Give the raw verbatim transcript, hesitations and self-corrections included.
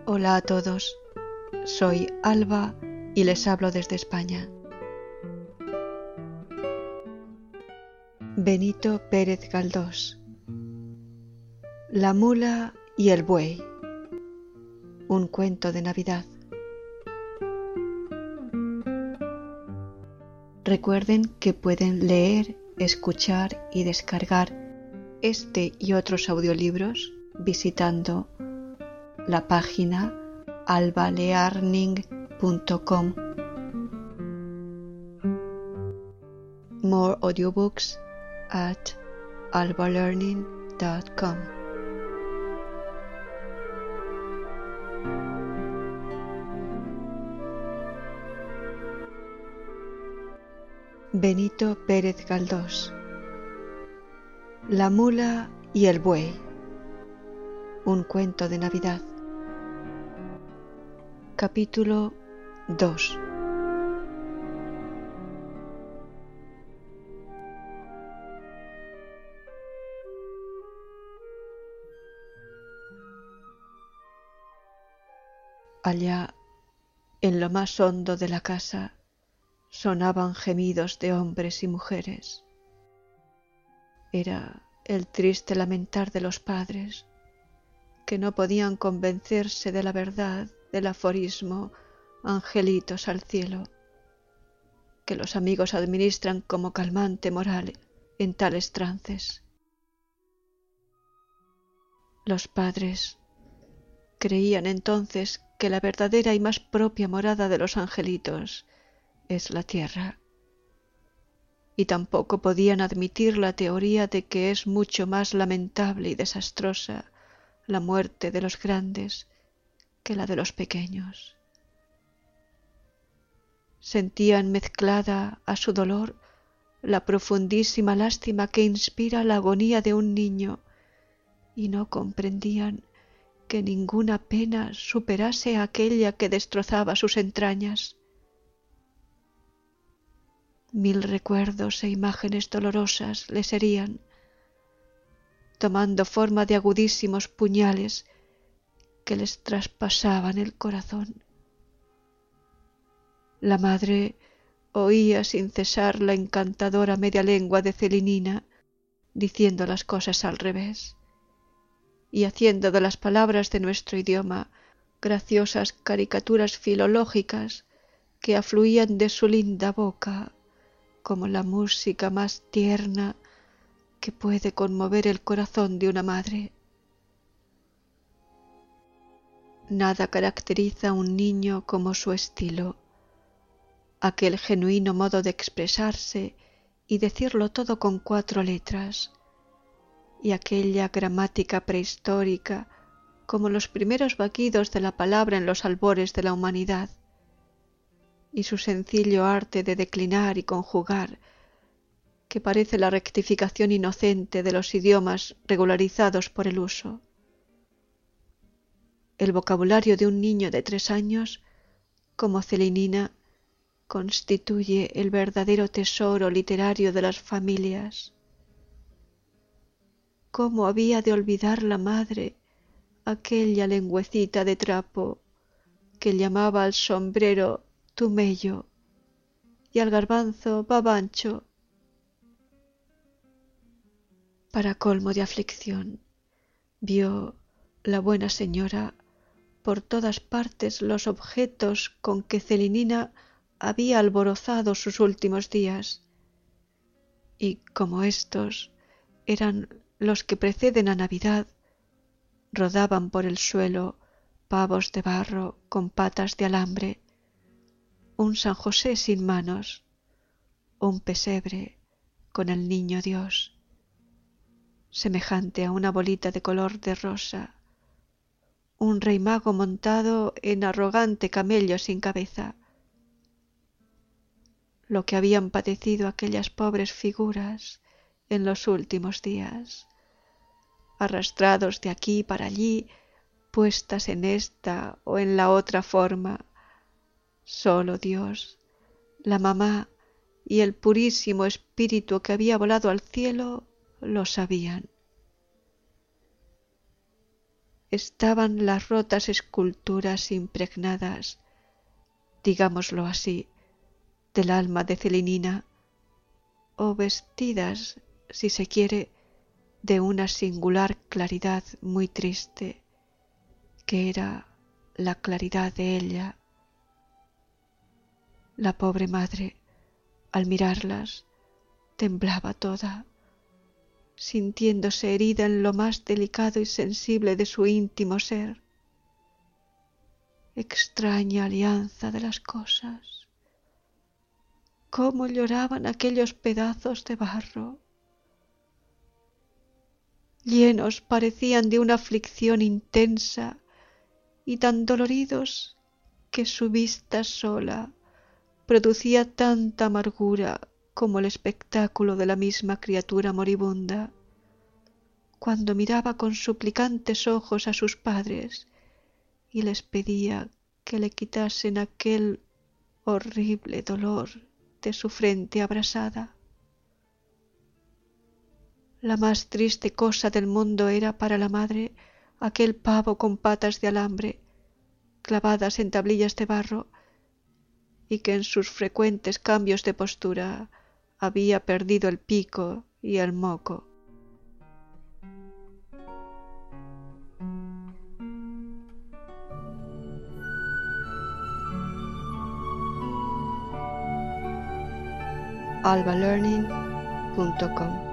Hola a todos, soy Alba y les hablo desde España. Benito Pérez Galdós. La mula y el buey. Un cuento de Navidad. Recuerden que pueden leer, escuchar y descargar este y otros audiolibros visitando la página albalearning punto com. More audiobooks at albalearning dot com. Benito Pérez Galdós. La mula y el buey. Un cuento de Navidad. Capítulo dos. Allá, en lo más hondo de la casa, sonaban gemidos de hombres y mujeres. Era el triste lamentar de los padres, que no podían convencerse de la verdad del aforismo angelitos al cielo, que los amigos administran como calmante moral en tales trances. Los padres creían entonces que la verdadera y más propia morada de los angelitos es la tierra, y tampoco podían admitir la teoría de que es mucho más lamentable y desastrosa la muerte de los grandes que la de los pequeños. Sentían mezclada a su dolor la profundísima lástima que inspira la agonía de un niño, y no comprendían que ninguna pena superase a aquella que destrozaba sus entrañas. Mil recuerdos e imágenes dolorosas les herían, tomando forma de agudísimos puñales que les traspasaban el corazón. La madre oía sin cesar la encantadora media lengua de Celinina, diciendo las cosas al revés, y haciendo de las palabras de nuestro idioma graciosas caricaturas filológicas que afluían de su linda boca como la música más tierna que puede conmover el corazón de una madre. Nada caracteriza a un niño como su estilo, aquel genuino modo de expresarse y decirlo todo con cuatro letras, y aquella gramática prehistórica como los primeros vaquidos de la palabra en los albores de la humanidad, y su sencillo arte de declinar y conjugar, que parece la rectificación inocente de los idiomas regularizados por el uso. El vocabulario de un niño de tres años, como Celinina, constituye el verdadero tesoro literario de las familias. ¿Cómo había de olvidar la madre aquella lengüecita de trapo que llamaba al sombrero tumello y al garbanzo babancho? Para colmo de aflicción, vio la buena señora por todas partes los objetos con que Celinina había alborozado sus últimos días, y como éstos eran los que preceden a Navidad, rodaban por el suelo pavos de barro con patas de alambre, un San José sin manos, un pesebre con el niño Dios, semejante a una bolita de color de rosa, un rey mago montado en arrogante camello sin cabeza. Lo que habían padecido aquellas pobres figuras en los últimos días, arrastrados de aquí para allí, puestas en esta o en la otra forma, solo Dios, la mamá y el purísimo espíritu que había volado al cielo lo sabían. estaban las rotas esculturas impregnadas, digámoslo así, del alma de Celinina, o vestidas, si se quiere, de una singular claridad muy triste, que era la claridad de ella. La pobre madre, al mirarlas, temblaba toda, sintiéndose herida en lo más delicado y sensible de su íntimo ser. Extraña alianza de las cosas. Cómo lloraban aquellos pedazos de barro. Llenos parecían de una aflicción intensa y tan doloridos que su vista sola producía tanta amargura como el espectáculo de la misma criatura moribunda, cuando miraba con suplicantes ojos a sus padres y les pedía que le quitasen aquel horrible dolor de su frente abrasada. La más triste cosa del mundo era para la madre aquel pavo con patas de alambre clavadas en tablillas de barro y que en sus frecuentes cambios de postura había perdido el pico y el moco. alba learning punto com